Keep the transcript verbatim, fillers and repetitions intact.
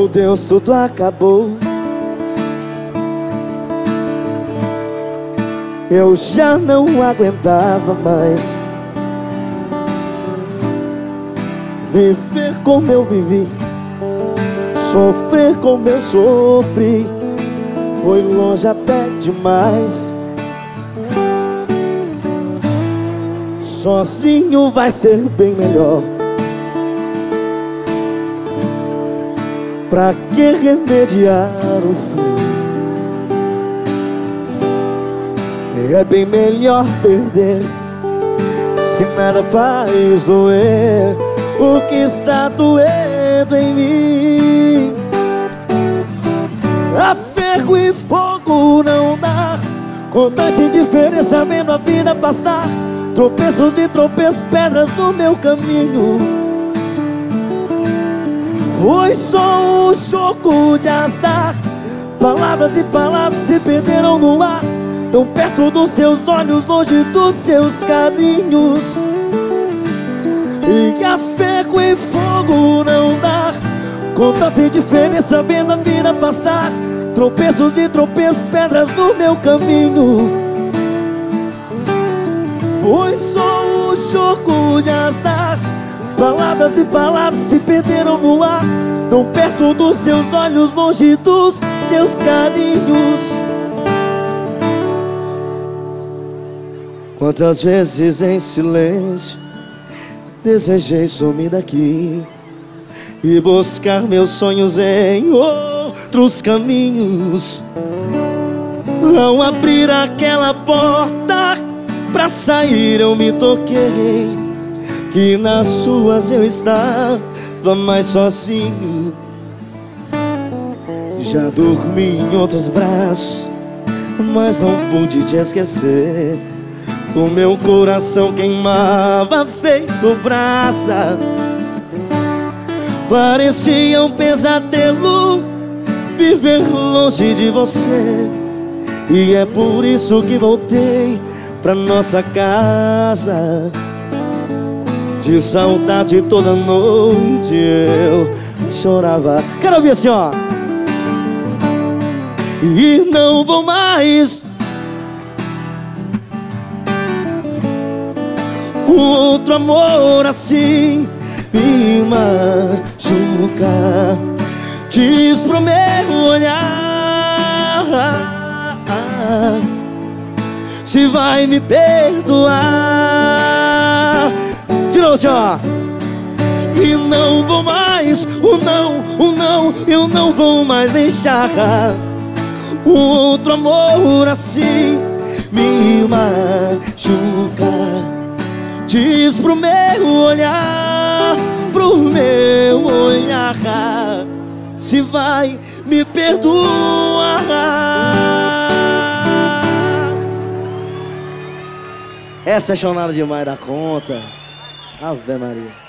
Meu Deus, tudo acabou. Eu já não aguentava mais viver como eu vivi, sofrer como eu sofri. Foi longe até demais. Sozinho vai ser bem melhor. Pra que remediar o fim? É bem melhor perder, se nada faz doer o que está doendo em mim. A ferro e fogo não dá, com tanta indiferença vendo a vida passar. Tropeços e tropeços, pedras no meu caminho. Foi só um choco de azar. Palavras e palavras se perderam no ar, tão perto dos seus olhos, longe dos seus carinhos. E a ferro e fogo não dá, com tanta indiferença vendo a vida passar. Tropeços e tropeços, pedras no meu caminho. Foi só um choco de azar. Palavras e palavras se perderam no ar, tão perto dos seus olhos, longe dos seus carinhos. Quantas vezes em silêncio desejei sumir daqui e buscar meus sonhos em outros caminhos. Ao abrir aquela porta pra sair eu me toquei que nas suas eu estava mais sozinho. Já dormi em outros braços, mas não pude te esquecer. O meu coração queimava feito brasa. Parecia um pesadelo viver longe de você. E é por isso que voltei pra nossa casa. De saudade toda noite eu chorava. Quero ouvir assim, ó. E não vou mais com outro amor assim me machucar. Diz pro meu olhar se vai me perdoar. De novo, senhor. E não vou mais, o não, o não, eu não vou mais deixar um outro amor assim me machucar. Diz pro meu olhar, pro meu olhar, se vai me perdoar. Essa é chonada demais da conta. Ave Maria.